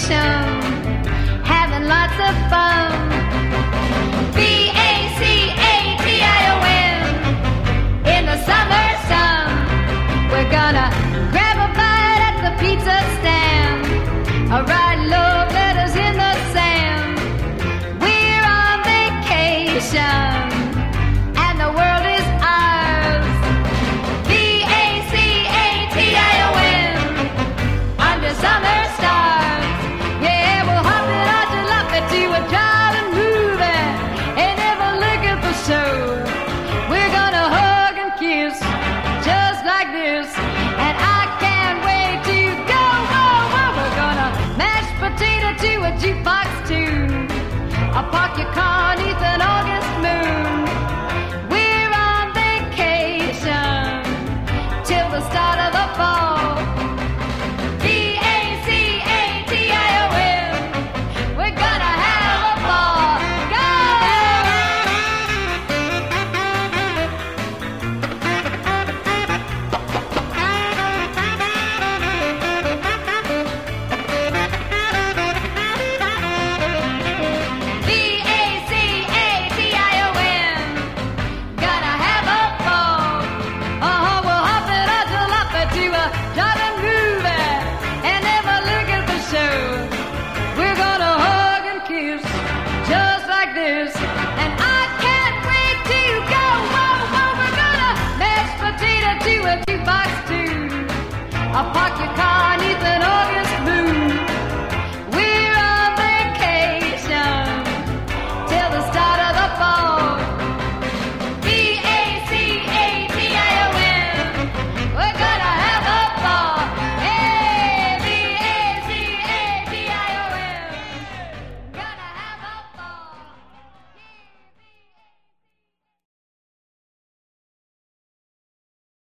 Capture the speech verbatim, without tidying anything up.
vacation, having lots of fun. V A C A T I O N, in the summer sun. We're gonna grab a bite at the pizza stand, or write love letters in the sand. We're on vacation, and the world is ours. V A C A T I O N, under summer stars. Yeah, we'll hop it on jalopy to a driving movie, and never look at the show. We're gonna hug and kiss, just like this, and I can't wait to go. Whoa, whoa, we're gonna mash potato to a jukebox tune. I'll park your car neath an